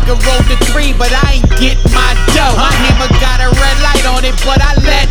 nigga rolled the 3, but I ain't get my dough. My hammer got a red light on it, but I let